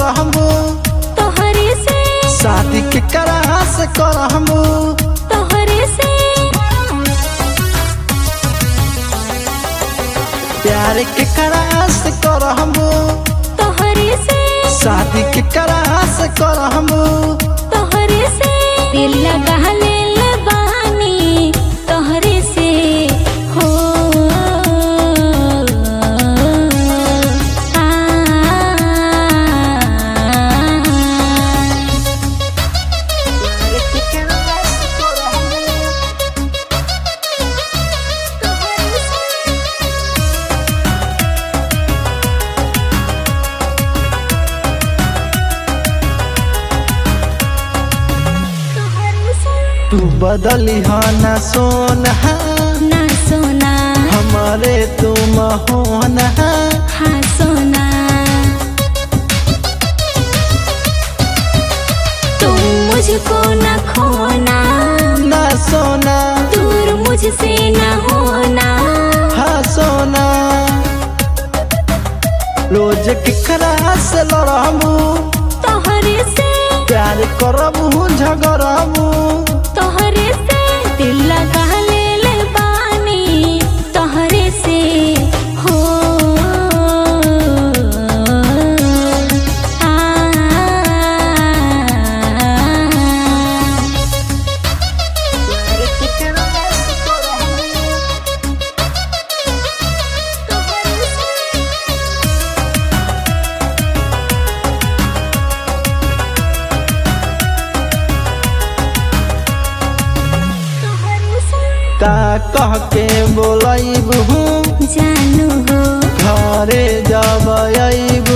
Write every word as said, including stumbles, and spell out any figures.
करहबू तोहरे से शादी के करा से करहबू तोहरे से प्यार के करा से करहबू तोहरे से शादी के करा से करहबू तोहरे से दिल लगा लेल बानी तोहरे से हो आ प्यार के करा से करहबू तोहरे से तोहरे से तू बदली हा ना सोना ना सोना हमारे तुम होना हाँ सोना तुम मुझको न खोना ना सोना दूर मुझसे न होना हाँ सोना रोज के करा से लड़बू तोहरे से प्यार करबू झगड़बू तोहरे से दिल लगा लेल बानी तोहरे से हो आ प्यार के करा से करबू तोहरे से तोहरे से ता कह के बोलबू जानू हो घरे जब